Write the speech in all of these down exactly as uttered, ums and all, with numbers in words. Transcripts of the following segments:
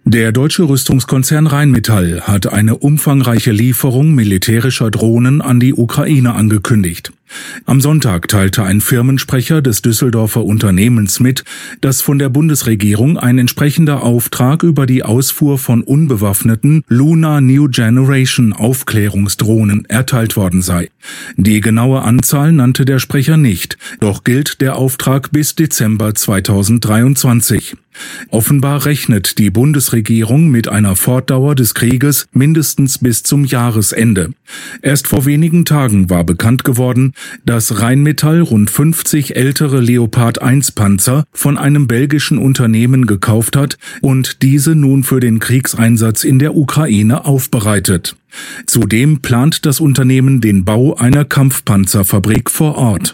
Der deutsche Rüstungskonzern Rheinmetall hat eine umfangreiche Lieferung militärischer Drohnen an die Ukraine angekündigt. Am Sonntag teilte ein Firmensprecher des Düsseldorfer Unternehmens mit, dass von der Bundesregierung ein entsprechender Auftrag über die Ausfuhr von unbewaffneten Lunar New Generation Aufklärungsdrohnen erteilt worden sei. Die genaue Anzahl nannte der Sprecher nicht, doch gilt der Auftrag bis Dezember zweitausenddreiundzwanzig. Offenbar rechnet die Bundesregierung mit einer Fortdauer des Krieges mindestens bis zum Jahresende. Erst vor wenigen Tagen war bekannt geworden, dass Rheinmetall rund fünfzig ältere Leopard eins Panzer von einem belgischen Unternehmen gekauft hat und diese nun für den Kriegseinsatz in der Ukraine aufbereitet. Zudem plant das Unternehmen den Bau einer Kampfpanzerfabrik vor Ort.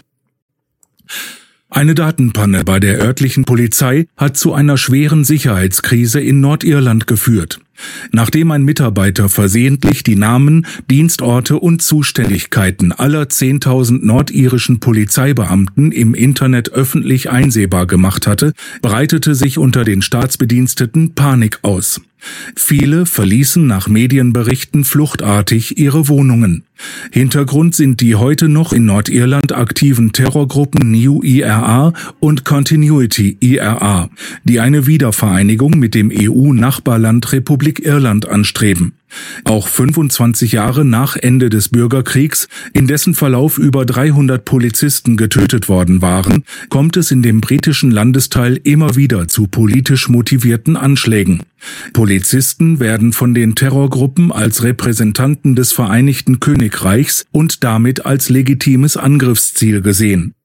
Eine Datenpanne bei der örtlichen Polizei hat zu einer schweren Sicherheitskrise in Nordirland geführt. Nachdem ein Mitarbeiter versehentlich die Namen, Dienstorte und Zuständigkeiten aller zehntausend nordirischen Polizeibeamten im Internet öffentlich einsehbar gemacht hatte, breitete sich unter den Staatsbediensteten Panik aus. Viele verließen nach Medienberichten fluchtartig ihre Wohnungen. Hintergrund sind die heute noch in Nordirland aktiven Terrorgruppen New I R A und Continuity I R A, die eine Wiedervereinigung mit dem E U-Nachbarland Republik Irland anstreben. Auch fünfundzwanzig Jahre nach Ende des Bürgerkriegs, in dessen Verlauf über dreihundert Polizisten getötet worden waren, kommt es in dem britischen Landesteil immer wieder zu politisch motivierten Anschlägen. Polizisten werden von den Terrorgruppen als Repräsentanten des Vereinigten Königreichs und damit als legitimes Angriffsziel gesehen.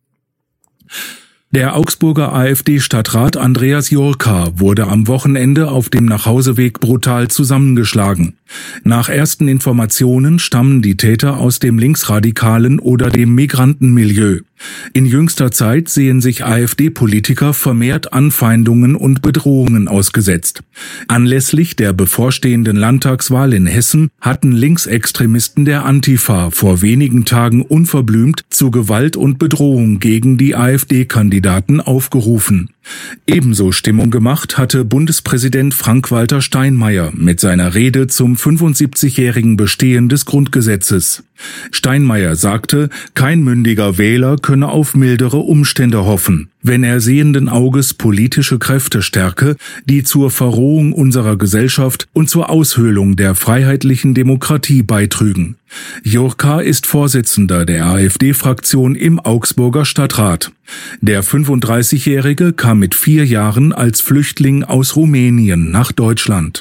Der Augsburger AfD-Stadtrat Andreas Jurka wurde am Wochenende auf dem Nachhauseweg brutal zusammengeschlagen. Nach ersten Informationen stammen die Täter aus dem linksradikalen oder dem Migrantenmilieu. In jüngster Zeit sehen sich AfD-Politiker vermehrt Anfeindungen und Bedrohungen ausgesetzt. Anlässlich der bevorstehenden Landtagswahl in Hessen hatten Linksextremisten der Antifa vor wenigen Tagen unverblümt zu Gewalt und Bedrohung gegen die AfD-Kandidaten aufgerufen. Ebenso Stimmung gemacht hatte Bundespräsident Frank-Walter Steinmeier mit seiner Rede zum fünfundsiebzigjährigen Bestehen des Grundgesetzes. Steinmeier sagte, kein mündiger Wähler könne auf mildere Umstände hoffen, wenn er sehenden Auges politische Kräfte stärke, die zur Verrohung unserer Gesellschaft und zur Aushöhlung der freiheitlichen Demokratie beitrügen. Jurka ist Vorsitzender der AfD-Fraktion im Augsburger Stadtrat. Der fünfunddreißigjährige kam mit vier Jahren als Flüchtling aus Rumänien nach Deutschland.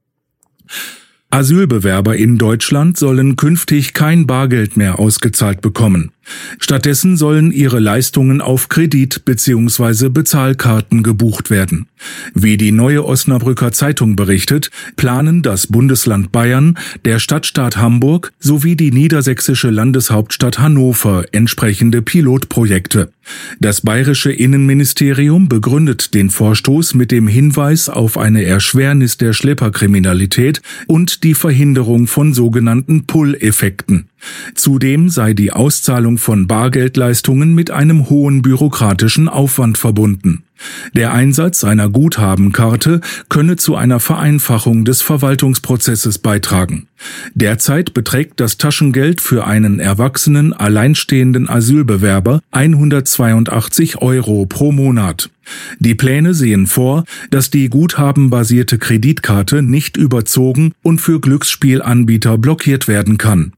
Asylbewerber in Deutschland sollen künftig kein Bargeld mehr ausgezahlt bekommen. Stattdessen sollen ihre Leistungen auf Kredit bzw. Bezahlkarten gebucht werden. Wie die Neue Osnabrücker Zeitung berichtet, planen das Bundesland Bayern, der Stadtstaat Hamburg sowie die niedersächsische Landeshauptstadt Hannover entsprechende Pilotprojekte. Das bayerische Innenministerium begründet den Vorstoß mit dem Hinweis auf eine Erschwernis der Schlepperkriminalität und die Verhinderung von sogenannten Pull-Effekten. Zudem sei die Auszahlung von Bargeldleistungen mit einem hohen bürokratischen Aufwand verbunden. Der Einsatz einer Guthabenkarte könne zu einer Vereinfachung des Verwaltungsprozesses beitragen. Derzeit beträgt das Taschengeld für einen erwachsenen, alleinstehenden Asylbewerber hundertzweiundachtzig Euro pro Monat. Die Pläne sehen vor, dass die guthabenbasierte Kreditkarte nicht überzogen und für Glücksspielanbieter blockiert werden kann.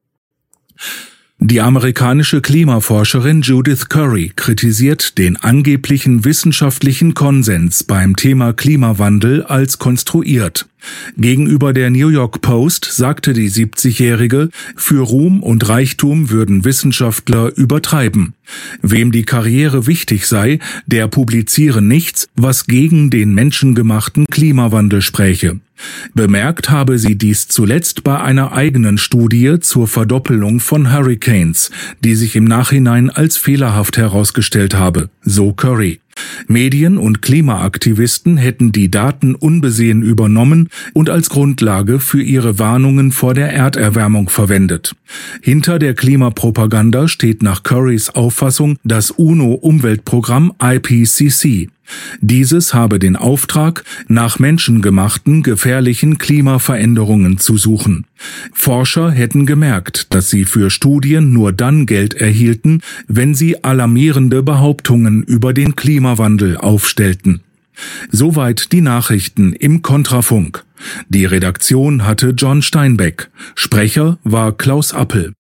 Die amerikanische Klimaforscherin Judith Curry kritisiert den angeblichen wissenschaftlichen Konsens beim Thema Klimawandel als konstruiert. Gegenüber der New York Post sagte die siebzigjährige, für Ruhm und Reichtum würden Wissenschaftler übertreiben. Wem die Karriere wichtig sei, der publiziere nichts, was gegen den menschengemachten Klimawandel spräche. Bemerkt habe sie dies zuletzt bei einer eigenen Studie zur Verdoppelung von Hurricanes, die sich im Nachhinein als fehlerhaft herausgestellt habe, so Curry. Medien und Klimaaktivisten hätten die Daten unbesehen übernommen und als Grundlage für ihre Warnungen vor der Erderwärmung verwendet. Hinter der Klimapropaganda steht nach Currys Auffassung das UNO-Umweltprogramm I P C C. Dieses habe den Auftrag, nach menschengemachten gefährlichen Klimaveränderungen zu suchen. Forscher hätten gemerkt, dass sie für Studien nur dann Geld erhielten, wenn sie alarmierende Behauptungen über den Klimawandel aufstellten. Soweit die Nachrichten im Kontrafunk. Die Redaktion hatte John Steinbeck. Sprecher war Klaus Appel.